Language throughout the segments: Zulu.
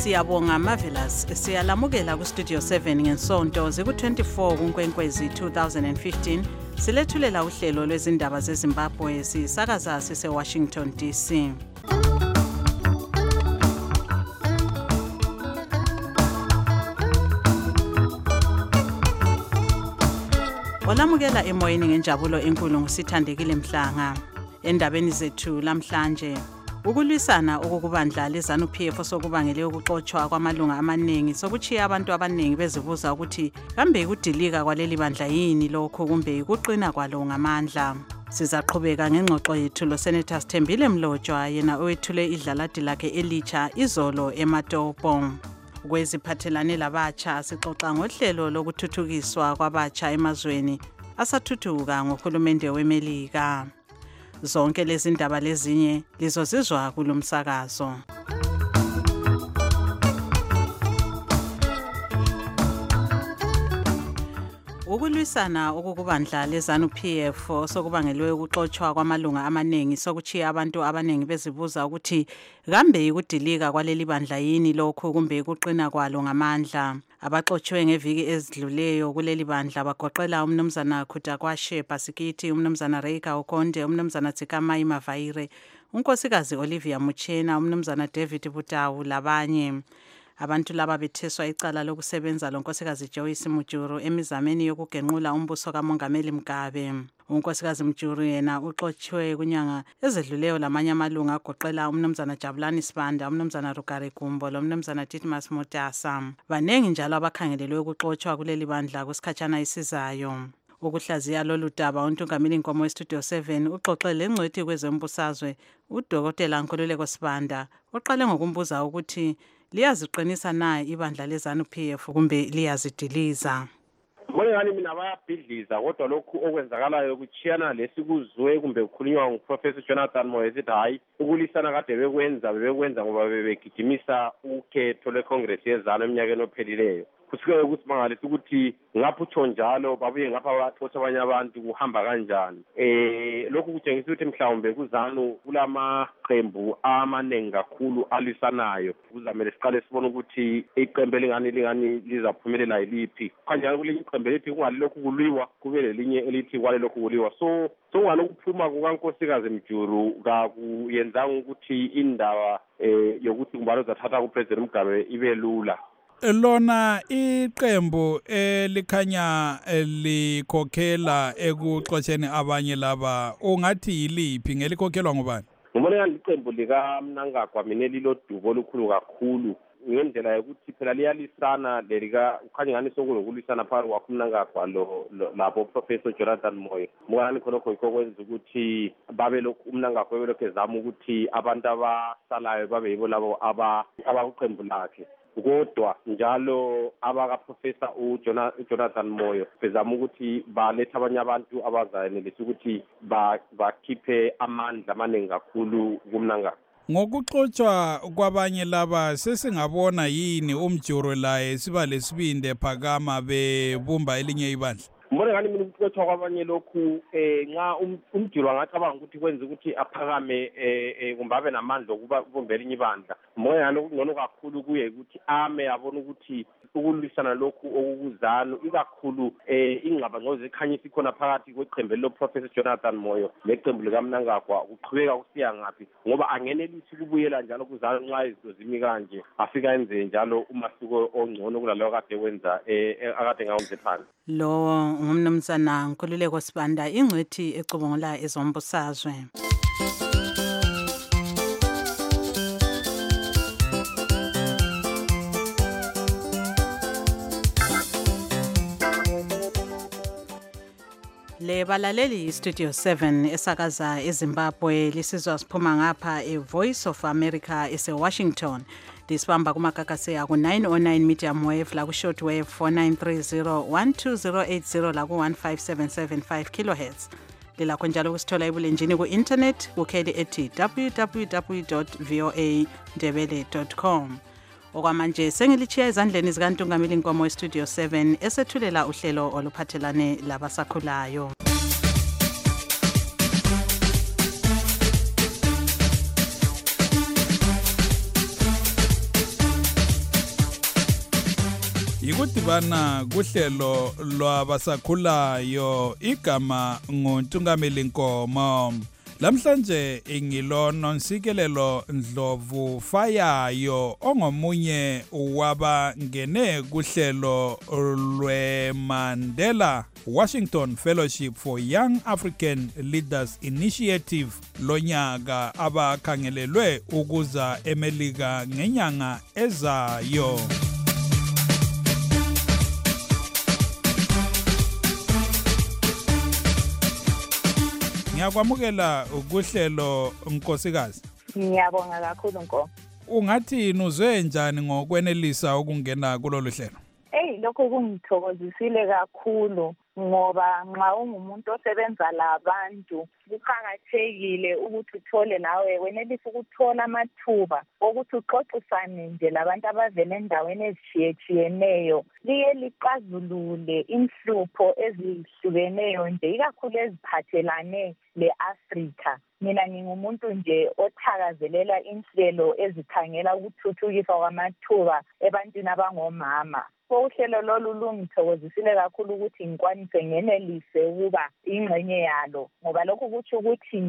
Siyabonga Marvelous siyalamukela ku Studio 7 ngensonto ziku24 kuNkwenkwezi 2015 silethulela uhlelo lwezindaba zeZimbabwe sisakaza sise Washington DC. Olamukela emoyeni ngenjabulo enkulu ngusithandekile Mhlanga. Endabeni zethu lamhlanje ukulwisana okukubandla leZANU-PF sokubangele ukuxoxwa kwamalunga amaningi sokuchiya abantu abaningi bezibuza ukuthi kambe ikudilika kwaleli bandla yini lokho kumbe ukuqina kwalo ngamandla. Sizaqhubeka ngengxoxo yethu lo Senator Sithembile Mlotshwa yena owethule idlaladi lakhe elitsha izolo eMatopo. Kweziphathelane labatsha sixoxa ngohlelo lokuthuthukiswa kwabatsha emazweni asathuthuka ngohulumende weMelika. Zonke lezi ndaba lezinye lizozizwa kulomsakazo. Ukulwisana okukubandla leZANU-PF sokubangelwe ukuxoxwa kwamalunga amaningi sokuchiya abantu abaningi bezibuza ukuthi kambe ikudilika kwaleli bandla yini lokho kumbe ukuqina kwalo ngamandla. Abaxoxiwe ngeviki ezidluleyo kuleli bandla bagoqela umnumzana Khutakwashe Pasikiti, umnumzana Reika Okonde, umnumzana Tsikamai Mavaire, unkosikazi Olivia Muchena, umnumzana David Butawu labanye. Abantu laba betheswa icala lokusebenza lonkosikazi Joyce Mujuru emizameni yokugenqula umbuso kaMongameli Mugabe. Unkosikazi Mujuru yena uxoxiwe kunyanga ezedluleyo lamanye amalunga agoqela umnumzana Jabulani Sibanda, umnumzana Rugare Gumbo, umnumzana Titmas Motasa. Banengi njalo abakhangelelwe ukuxoxwa kuleli bandla kusikhatshana isizayo. Ukuhlaziya lolu daba uNtungameli Nkomo weStudio 7 uxoxe lengcwethi kwezembusazwe uDokotela Nkululeko Sibanda oqale ngokumbuza ukuthi liyaziqinisa na ibandla leZANU-PF kumbe liyazidiliza. Ngani mina bayabhidliza kodwa lokhu okwenzakalayo ukuchiyana lesikuzwe kumbe ukukhulunywa nguProfessor Jonathan Moyo ethi hayi ukulisana kade bebekwenza ngoba bebegijimisa ukhetho leCongress yeZANU eminyakeni ophelileyo. Kusike ukusimangalisa ukuthi ngapha utsho njalo babuye ngapha baxoxa abanye abantu kuhamba kanjani. Lokhu kutshengisa ukuthi mhlawumbe kuZANU kulamaqembu amaningi kakhulu alisanayo. Kuzamele siqale sibone ukuthi iqembu lingani lizaphumelela yiliphi. Kanjani kulinye iqembu elithi kungalilokhu kulwiwa kube lelinye elithi kwalelokhu kulwiwa. So ngalokuphuma kukaNkosikazi Mjuru kakuyenza ukuthi indaba yokuthi kumbalo zathatha kuPresident Mugabe ibe lula. Lona iqembu elikhanya likhokhela ekuxoxeni abanye laba ungathi yiliphi ngelikhokhelwa ngubani? Ngibona iqembu lika Mnangagwa mina lilodubo olukhulu kakhulu ngendlela yokuthi phela liyalisana lelika ukhanya ngani sokulokulisana phakathi kwakho Mnangagwa lapho Professor Jonathan Moyo. Mukani khonokho ikokwenza ukuthi babe lokhu Mnangagwa belokhu ezama ukuthi abantu abasalayo babe yibo labo abakuqembu lakhe. Kodwa njalo abakaProfessor uJonathan Moyo bezama ukuthi baletha abanye abantu abazayenelisa ukuthi bakhiphe amandla amaningi kakhulu kuMnangagwa. Ngokuxoxwa kwabanye laba sesingabona yini uMjuru laye siba lesibinde phakama bebumba elinye ibandla. Mbona ngani mina ukuxoxwa kwabanye lokhu nxa uMjuru angacabanga ukuthi kwenza ukuthi aphakame kumbabe namandla okuba kubumbela inye ibandla. Mbona ngani ngcono kakhulu kuye ukuthi ame abone ukuthi ukulwisana lokhu okukuZANU ikakhulu ingqaba ngoze ekhanyisa ikhona phakathi kweqembu loProfessor Jonathan Moyo neqembu likaMnangagwa kuqhubeka kusiya ngaphi ngoba angenelisi ukubuyela njalo kuZANU nxa izinto zimi kanje afika enze njalo umahluko ongcono kulalowo kade wenza akade ngawenze phansi. Lo ngumnumzana Nkululeko Sibanda ingcwethi ecubungula ezombusazwe. Le balaleli Studio 7 esakaza eZimbabwe lisizwa siphuma ngapha eVoice of America eseWashington. Disibamba kumakakase aku 909 medium wave la ku short wave 4930 12080 la ku 15775 kilohertz. Lilakho njalo kusithola ebulenjini ku internet kukheli ethi www.voandebele.com. Okwamanje sengilichiya ezandleni zikaNtungameli Nkomo weStudio 7 esethulela uhlelo oluphathelane labasakhulayo. Yikudibana kuhlelo lwabasakhulayo igama nguNtungameli Nkomo. Lamhlanje ingilo Nonsikelelo Ndlovu Fayayo ongomunye wabangene kuhlelo lweMandela Washington Fellowship for Young African Leaders Initiative lonyaka abakhangelelwe ukuza eMelika ngenyanga ezayo. Ngiyakwamukela kuhlelo Nkosikazi. Ngiyabonga kakhulu Nkomo. Ungathi nuzwe njani ngokwenelisa ukungena kulolu hlelo? Lokho kungithokozisile kakhulu ngoba nxa ungumuntu osebenza labantu kuqakathekile ukuthi uthole nawe wenelisa ukuthola amathuba ukuthi uxoxisane nje labantu abavela endaweni ezitshiyetshiyeneyo liye liqazulule inhlupho ezihlukeneyo nje ikakhulu eziphathelane le-Afrika. Mina ngingumuntu nje othakazelela inhlelo ezikhangela ukuthuthukiswa kwamathuba ebantwini abangomama. Uhlelo lolu lungithokozisile kakhulu ukuthi ngikwanise ngenelise ukuba ingxenye yalo ngoba lokho kutsho ukuthi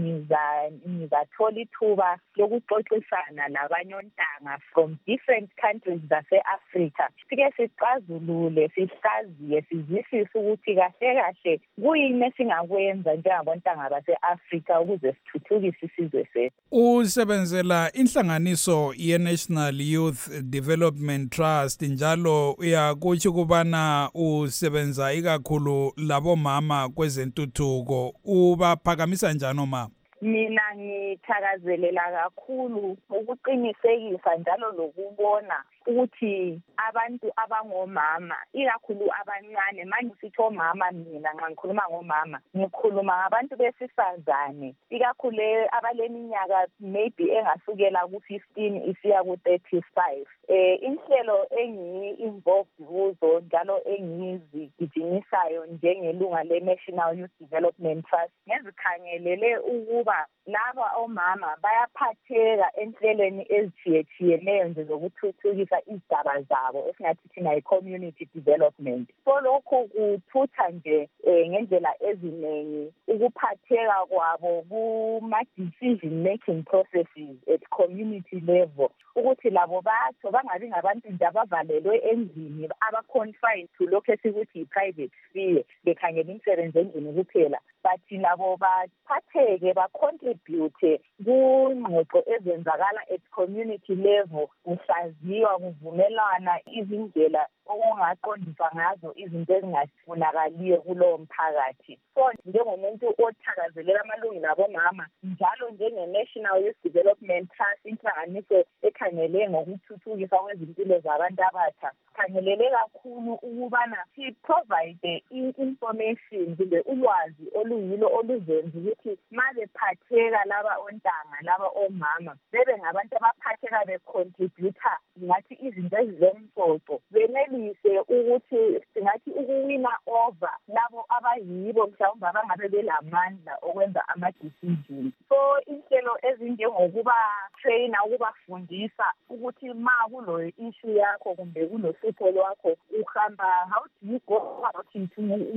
ngizathola ithuba lokuxoxisana labanye ontanga from different countries zase-Afrika. Sike sicazulule, sihlaziye, sizwisise ukuthi kahle kahle kuyini esingakwenza njengabontanga base-Afrika ukuze sithuthukise isizwe sethu. Usebenzela inhlanganiso ye-National Youth Development Trust njalo kutsho kubana usebenza ikakhulu labomama kwezentuthuko. Ubaphakamisa njani omama? Mina ngithakazelela kakhulu ukuqinisekisa njalo lokubona ukuthi abantu abangomama ikakhulu abancane manje sithi omama mina nxa ngikhuluma ngomama ngikhuluma ngabantu besifazane ikakhulu abaleminyaka maybe engasukela ku-15 isiya ku-35. Inhlelo engiyi-involved kuzo njalo engizigijimisayo njengelunga le-National Youth Development Trust ngezikhangelele ukuba laba omama bayaphatheka enhlelweni ezitshiyetshiyeneyo nje zokuthuthukisa izigaba zabo esingathi thina yi-community development. So lokho kuthutha nje ngendlela eziningi ukuphatheka kwabo kuma-decision making processes at community level ukuthi labo batho bangabi ngabantu nje abavalelwe endlini aba-confined to lokho esikuthi yi-private sphere bekhangela imisebenzi endlini kuphela but labo baphatheke bacontribute kungxoxo ezenzakala at community level kuhlaziywa kuvumelana izindlela okungaqondiswa ngazo izinto ezingafunakaliyo kulowo mphakathi. So njengomuntu othakazelela amalungelo abomama njalo njenge-National Youth Development Trust inhlanganiso ekhangele ngokuthuthukiswa kwezimpilo zabantu abatsha khangelele kakhulu ukubana si-provide i-information kumbe ulwazi oluyilo oluzenza ukuthi ma bephatheka laba ontanga laba omama bebe ngabantu abaphatheka becontributor ngathi izinto ezizomsoco benelise ukuthi singathi ukuwina over labo abayibo mhlawumbe abangabe belamandla okwenza ama-decisions. So inhlelo ezinjengokuba trainer ukubafundisa ukuthi ma kulo issue yakho kumbe kulo hlupho lwakho uhamba how do you go about it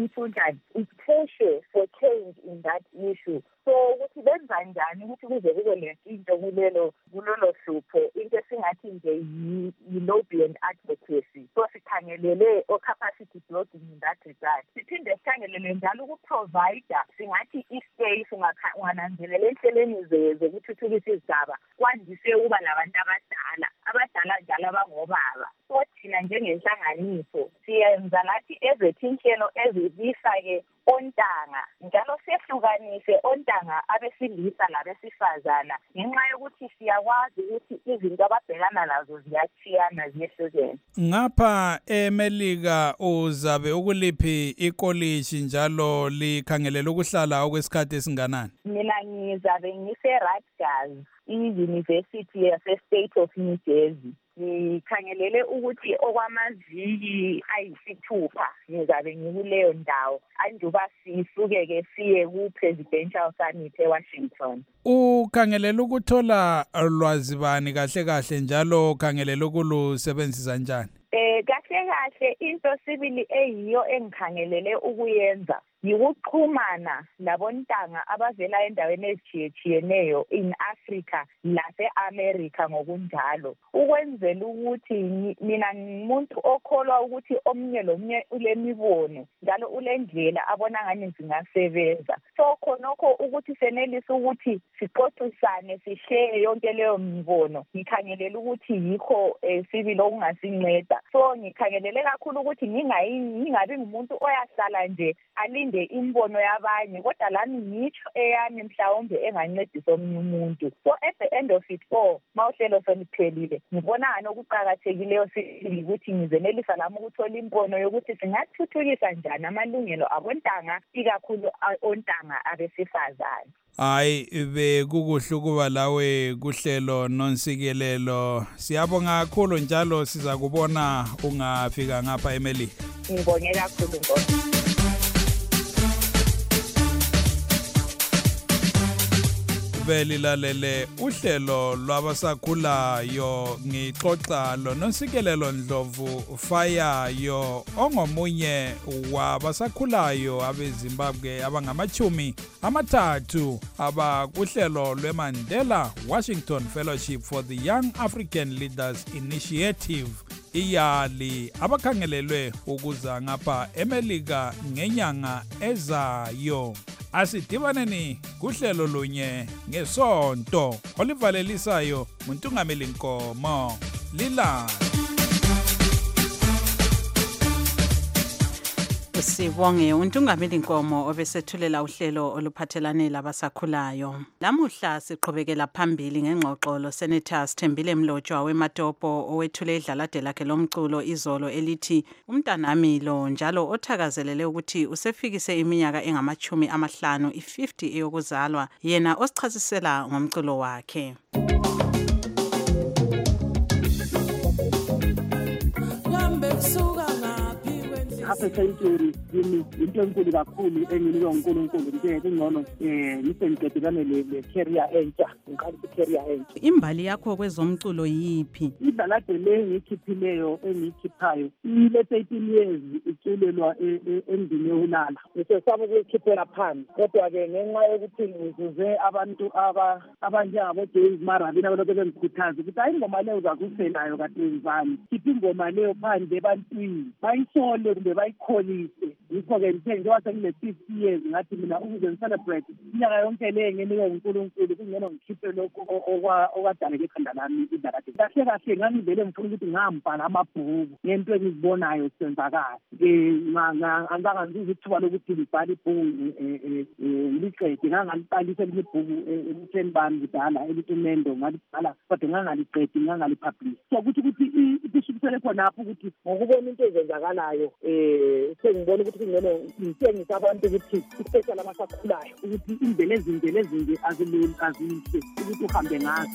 push for change in that issue. So ukuthi benza njani ukuthi kuze kube lenkinto kulelo hlupho into esingathi nje yi-lobby and advocacy. So sikhangelele o-capacity building in that regard. Siphinde sikhangelele njalo ukuprovide singathi i-space ungananzelela enhleleni zokuthuthukisa izigaba kwandise ukuba labantu abadala njalo abangobaba. So thina njengenhlanganiso siyenza nathi ezethu inhlelo ezibisa-ke ontanga njalo sehlukanise ontanga abesilisa labesifazana ngenxa yokuthi siyakwazi ukuthi izinto ababhekana nazo ziyachiyana ziyehlukene. Ngapha eMelika uzabe ukuliphi ikoliji njalo likhangelela ukuhlala okwesikhathi esinganani? Mina ngizabe ngise-Rutgers i-University yase-State of New Jersey. Ngikhangelele ukuthi okwamaviki ayisithupha ngizabe ngikuleyo ndawo anduba sisuke-ke siye ku-Presidential Summit eWashington. Ukhangelela ukuthola lwazi bani kahle kahle njalo ukhangelela ukulusebenzisa njani? Kahle kahle into sibili eyiyo engikhangelele ukuyenza yikuxhumana labontanga abavela endaweni ezitshiyetshiyeneyo in Africa lase-America ngokunjalo, ukwenzela ukuthi mina ngumuntu okholwa ukuthi omunye lomunye ulemibono njalo ulendlela abona ngani zingasebenza. So khonokho ukuthi senelise ukuthi sixoxisane sihlele yonke leyo mibono, ngikhangelela ukuthi yikho sibili okungasinceda. So ngikhangelele kakhulu ukuthi ngingabi ngumuntu oyahlala nje alinde imbono yabanye, kodwa lami ngitsho eyami mhlawumbe engancedisa omunye umuntu. So at the end of it all, mawuhlelo seliphelile, ngibona ngani okuqakathekileyo ukuthi ngizenelisa lami ukuthola imbono yokuthi singathuthukisa njani amalungelo abontanga, ikakhulu ontanga abesifazane. Hayi bekukuhle ukuba lawe kuhlelo nonsikelelo. Siyabonga kakhulu njalo siza kubona ungafika ngapha eMelika. Ngibonge kakhulu Nkosi. Belilalele uhlelo lwabasakhulayo ngixoxa lonosikelelo Ndlovu Fayayo ongomunye wabasakhulayo abeZimbabwe abangama-30 abakuhlelo lweMandela Washington Fellowship for the Young African Leaders Initiative iyali abakhangelelwe ukuza ngapha eMelika ngenyanga ezayo. Asidibaneni kuhlelo lunye ngesonto olivalelisayo uNtungameli Nkomo lila. Sibonge uNtungameli Nkomo obesethulela uhlelo oluphathelane labasakhulayo. Lamuhla siqhubekela phambili ngengxoxo Senator Sithembile Mlotshwa weMatopo owethule idlalade lakhe lomculo izolo elithi umntanami lo, njalo othakazelele ukuthi usefikise iminyaka engama-50 i50 eyokuzalwa, yena osichasisela ngomculo wakhe. Century yini into enkulu kakhulu enginikwe uNkulunkulu nje ingcono ngisengiqedelane le-career entsha, ngiqala i-career entsha. Imbali yakho kwezomculo yiphi? Idlalade le engiyikhiphileyo engiyikhiphayo ilethe 18 years iculelwa endini yokulala. Ngisesaba ukuyikhiphela phansi, kodwa-ke ngenxa yokuthi ngizuze abantu abanjengabo James Marabina abalobe bengikhuthaza ukuthi hayi ingoma leyo uzakufelayo kade ngizani, khipha ingoma leyo phandle ebantwini bayisole kumbe bayikholise. Yikho-ke ngithe njengoba sengile-50 years ngathi mina ukuze ngicelebrate iminyaka yonke le enginikwe uNkulunkulu kungcono ngikhiphe lokhu okwadaleka ekhanda lami idlalade. Kahle kahle ngangivele ngifuna ukuthi ngihambhala amabhuku ngento engizibonayo senzakala. Angizange ngizuze ithuba lokuthi ngibhale ibhuku ngiliqede, ngangaliqalisa elinye ibhuku ebutheni bami kudala elithi Mendo, ngalibhala kodwa ngangaliqedi, ngangalipublish. So kuthi isukisele khonapho ukuthi ngokubona into ezenzakalayo sengibona ukuthi kungcono ngitshengise abantu ukuthi especially abasakhulayo ukuthi indlela ezinde azilula azihle ukuthi uhambe ngazo.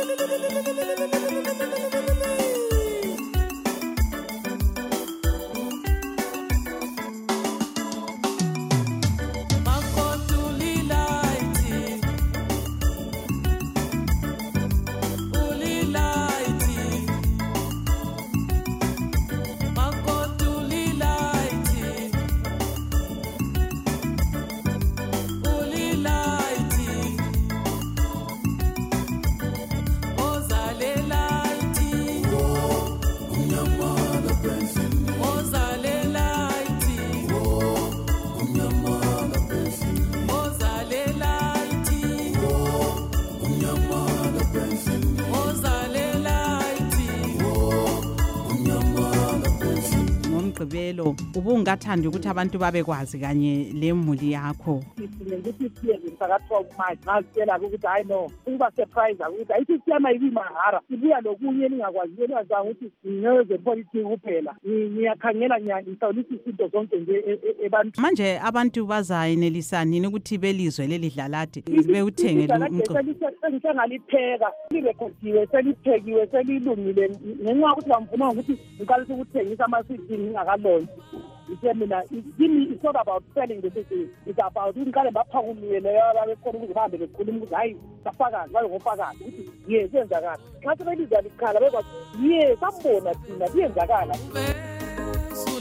Ubungathanda ukuthi abantu babekwazi kanye lemuli yakho. Ukuthi siye ngisakathiwa kumanje ngazitshela ukuthi hayi no, ukuba surprise ukuthi ayisiyama yimahara ibuya lokunye ningakwazi ukwazi ukuthi ngeze politics kuphela. Ngiyakhangela ngihlawulisa izinto zonke nje ebantu. Manje abantu bazayinelisa nini ukuthi belizwe leli dlalade bewuthengele umculo? Ngalipheka lirekhodiwe seliphekiwe selilungile ngenxa ukuthi bamvuma ukuthi ngiqalisa ukuthengisa ama-CD ngingakalonji. It's not about selling the city. It's about ngikale baphakulile leyo ababekhona ukuthi bahambe bekhuluma ukuthi hayi bafakazi bayongofakazi ukuthi yes yenzakala. Xa sebelizwa likhala bekwazi yes sabona thina kuyenzakala.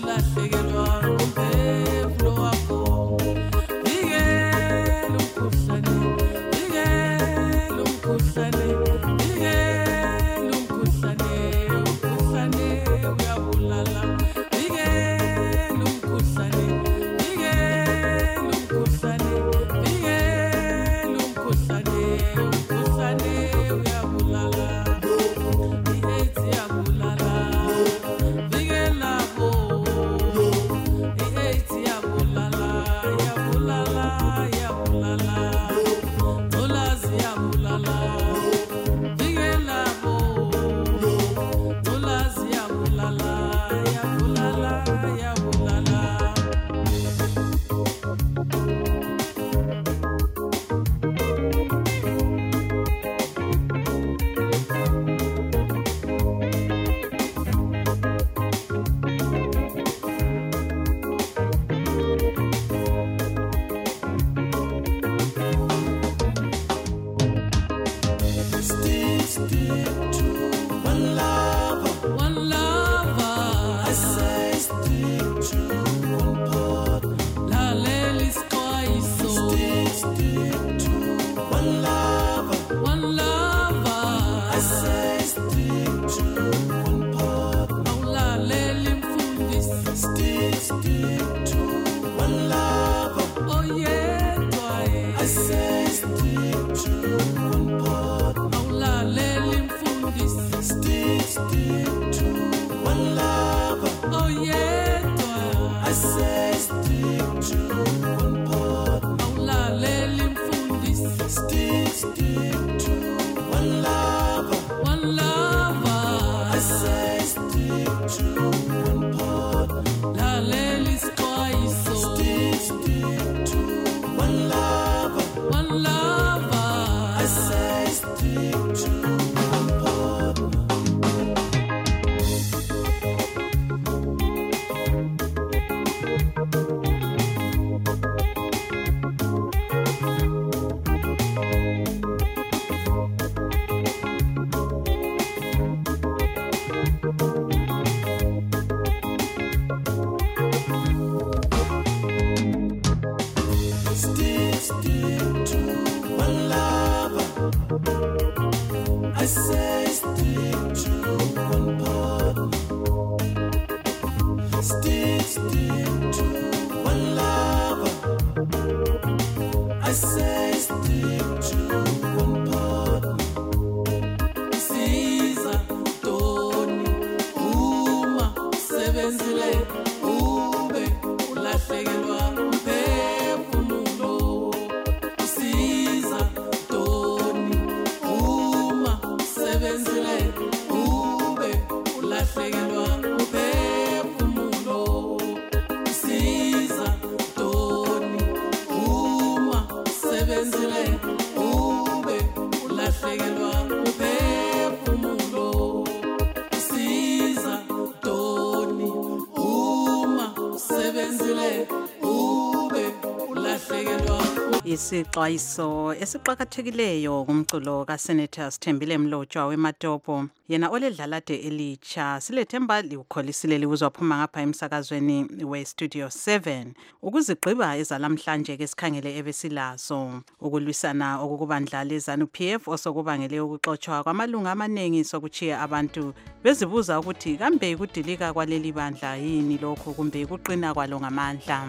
Isixwayiso esiqhakathekileyo kumculo kaSenator Sithembile Mlotshwa weMatopo yena oledlalade elitsha silethemba liwukholisile liwuzwaphuma ngapha emsakazweni weStudio 7 ukuzigqiba ezalamhlanje ke sikhangele ebesilazo ukulwisana okukubandlala eZANU-PF osokubangele ukuxotshwa kwamalunga amanengi sokuchiya abantu bezibuza ukuthi kambe kudilika kwaleli bandla yini lokho kumbe kuqina kwalo ngamandla.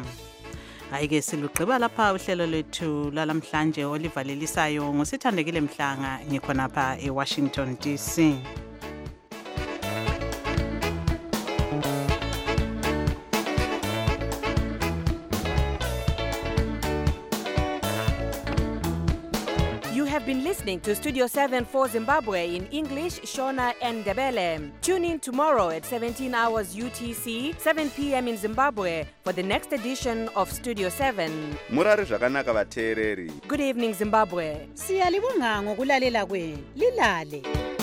Ayike silugqiba lapha uhlelo lethu lalamhlanje olivalelisayo ngosithandekile Mhlanga ngikhonapha eWashington DC. You have been listening to Studio 7 for Zimbabwe in English, Shona and Ndebele. Tune in tomorrow at 17 hours UTC, 7 p.m. in Zimbabwe for the next edition of Studio 7. Murari zvakanaka vateereri. Good evening, Zimbabwe. Siyalibonga ngokulalela kwenu. Lilale.